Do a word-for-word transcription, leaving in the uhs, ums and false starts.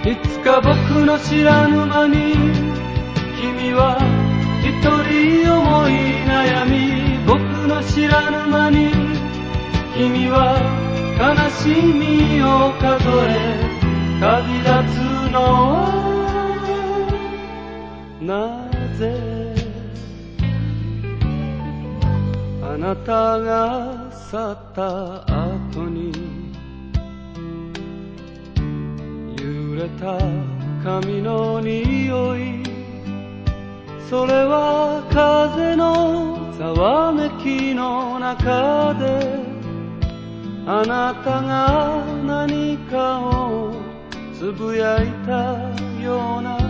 いつか僕の知らぬ間に君は一人思い悩み、僕の知らぬ間に君は悲しみを数え旅立つのはなぜ。あなたが去った後に揺れた髪の匂い、それは風のざわめきの中であなたが何かをつぶやいたような